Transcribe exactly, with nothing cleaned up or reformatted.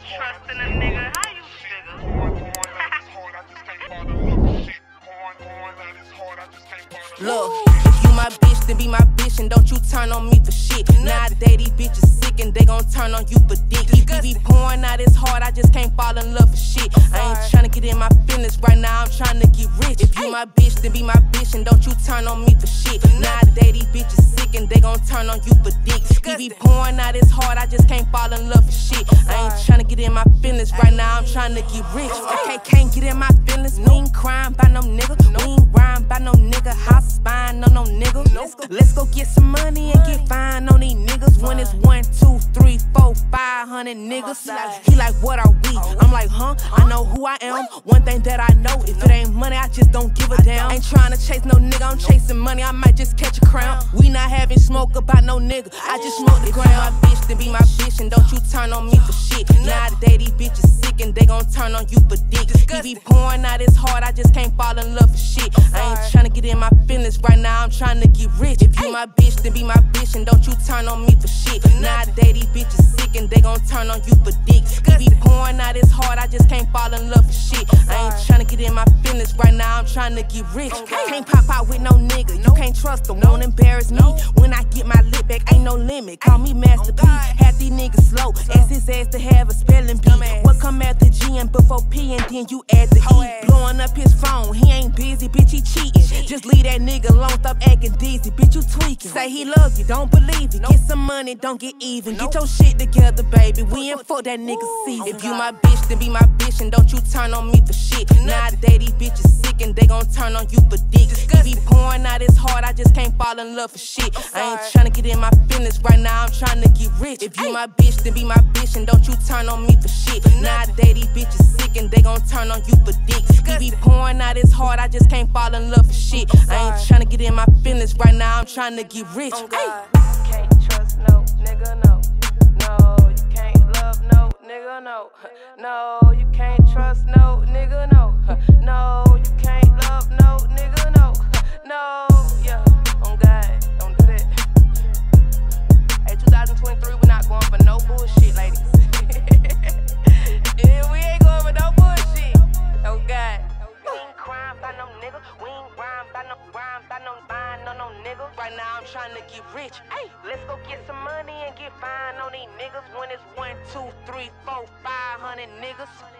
trusting a nigga. How you figure? Look, if you my bitch, then be my bitch, and don't you turn on me for shit. Nowadays these bitches sick and they gon' turn on you for dick. He be pouring out his heart, I just can't fall in love for shit. I ain't tryna get in my feelings right now, I'm tryna get rich. If you my bitch, then be my bitch, and don't you turn on me for shit. Nowadays these bitches sick and they gon' turn on you for dick. He be pouring out his heart, I just can't fall in love for shit. I ain't tryna get in my feelings right now, I'm tryna get rich. Okay, can't get in my feelings, we ain't crying by no nigga. We ain't rhyme by no nigga, house spine on no nigga. Let's go, let's go get some money and get fine on these niggas. When it's one, two, three, four, five hundred niggas. He like, what are we? I'm like, huh? I know who I am. One thing that I know, if it ain't money, I just don't give a damn. Ain't tryna chase no nigga, I'm chasing money, I might just catch a crown. We not having smoke about no nigga, I just smoke the ground. My bitch, then be my bitch, and don't you turn on me for shit. Nowadays these bitches sick and they gon' turn on you for dick. He be pouring out his heart, I just can't fall in love for shit. I ain't tryna get in my feelings right now, I'm tryna get rich. If you my bitch, then be my bitch, and don't you turn on me for shit. Nowadays these bitches sick and they gon' turn on you for dick. He be pouring out his heart, I just can't fall in love for shit. I ain't tryna get in my feelings right now, I'm tryna get rich. Can't pop out with no nigga, you can't trust them, won't embarrass me. When I get my lip back, ain't no limit. Call me Master P, half these niggas slow. Ask his ass to have a spelling bee. What come after G and before P, and then you add the E. Blowing up his phone, he ain't busy, bitch, he cheating. Just leave that nigga alone, stop acting dizzy, bitch, you tweaking. Say he love you, don't believe it. Get some money, don't get even. Get your shit together, baby, we ain't fuck that nigga season. If you my bitch, then be my bitch, and don't you turn on me for shit. Nowadays these bitches sick and they gon' turn on you for dick. He be pouring out his heart, I just can't fall in love for shit. I ain't tryna get in my feelings right now, I'm tryna get rich. If you my bitch, then be my bitch, and don't you turn on me for shit. Nowadays these bitches sick and they gon' turn on you for dick. He be pouring out his heart, I just can't fall in love for shit. I ain't tryna get in my feelings right now, I'm tryna get rich. Oh can't trust no nigga, no. No, you can't love no nigga, no. No, you can't trust no nigga, no. No, you can't love no nigga, no. No, yeah, on God, don't do that. Hey, twenty twenty-three, we're not going for no bullshit, ladies. Yeah, we ain't going for no bullshit. Oh God. We ain't crying by no nigga. We ain't rhyme by no rhyme by no line, no no nigga. Right now I'm trying to get rich. Hey, let's go get some money and get fine on these niggas. When it's one, two, three, four, five hundred niggas.